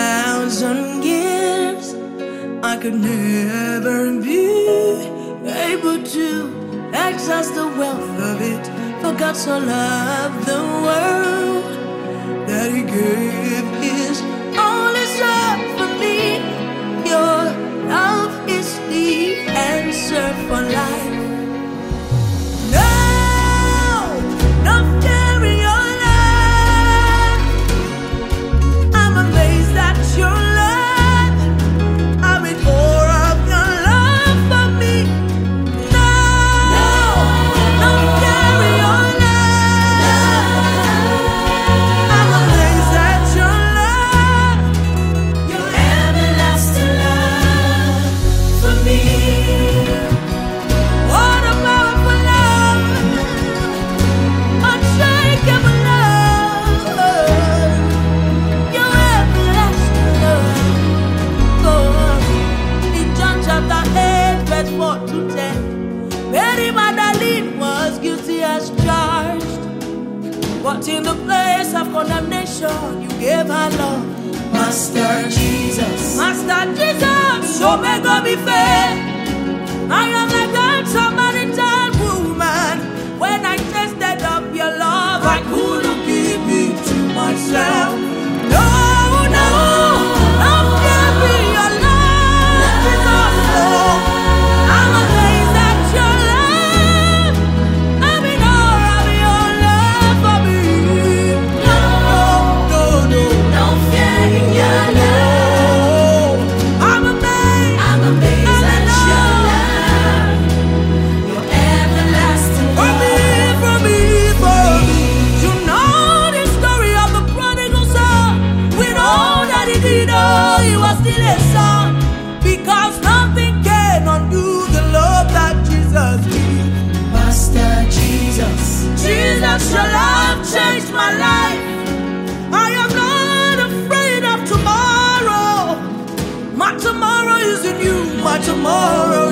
1,000 years, I could never be able to exhaust the wealth of it. For God so loved the world that He gave His only Son for me. Your love is the answer for life. But in the place of condemnation, you gave her love. Master Jesus, so may God be fair. I am like that Samaritan woman. When I tasted of your love, I couldn't keep it to myself. No, don't give me your love, Jesus. I'm amazed at your love. I'm in awe of your love for me. No, don't fear your love. I'm amazed at your love. Your everlasting love. For me. You know the story of the prodigal son. With all that he did, he was still a son. Because nothing can undo the love that Jesus gave. Master Jesus, your love changed my life. I am not afraid of tomorrow. My tomorrow is in you. My tomorrow